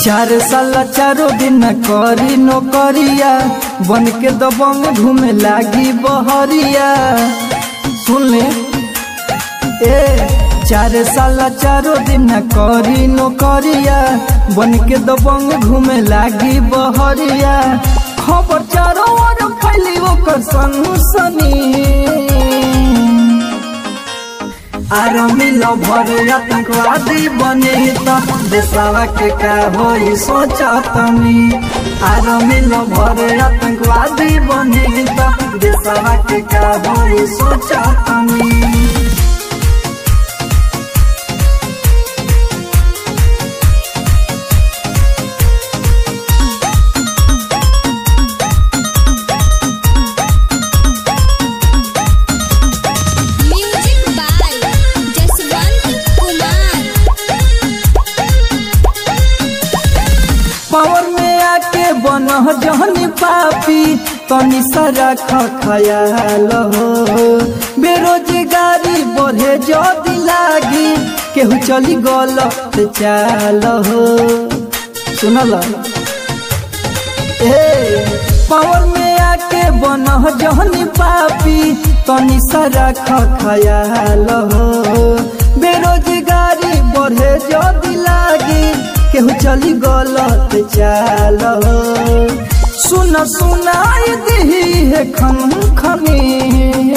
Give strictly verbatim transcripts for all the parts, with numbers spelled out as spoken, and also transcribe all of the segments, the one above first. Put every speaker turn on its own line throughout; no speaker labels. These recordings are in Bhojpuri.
चार साल चारो दिन करी नौकरिया बन के दबंग घूमे लागी बहरिया। सुन ले ए चार साल चारो दिन करी नौकरिया बन के दबंग घूमे लागी बहरिया। खबर चारों ओर फैली ओकर सनसनी। आर्मी लवर आतंकवादी बने तो देशवा के का होई सोचतनी। आर्मी लवर आतंकवादी बने तो देशवा के का होई सोचतनी। पावर में आके बन जहनी पापी तनी सारा खयाल हो। बेरोजगारी बढ़े जदी लागी केहू चली गलत चाल हो। सुनल ए पावर में आके बन जहनी पापी तनी सारा खयाल हो। बेरोजगारी बढ़े जदी लागी केहू चली गलत चाल। सुन सुनाई दी है खन खनी।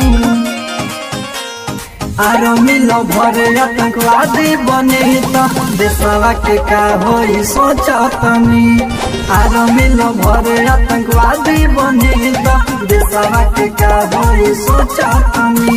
आर्मी लवर आतंकवादी बने तो देशवा के का होई सोचतनी। आर्मी लवर आतंकवादी बने तो देशवा के का होई सोचतनी।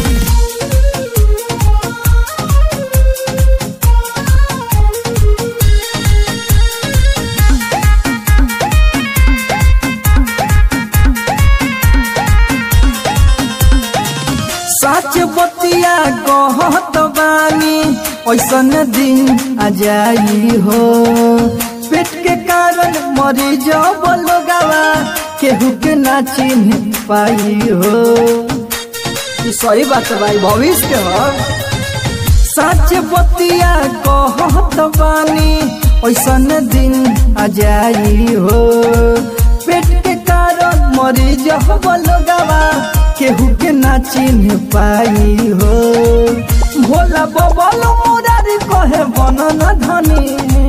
सच बतिया कहत बानी ऐसन दिन आ जाई हो। पेट के कारण मरी जब लोगवा केहू के ना चिन्ह पाई हो। सही बात भाई भविष्य के हो। सच बतिया कहत बानी ऐसन दिन आ जाई हो। पेट के कारण मरी जब लोगवा केहू के ना चिन्ह पाई हो। भोला बबल मुरारी कहे बनन धनी।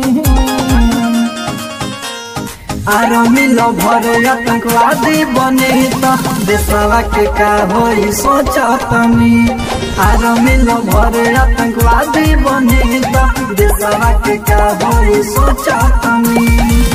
आर्मी लवर आतंकवादी बने तो देशवा के का होई सोचतनी। आर्मी लवर आतंकवादी बने तो देशवा के का होई सोचतनी।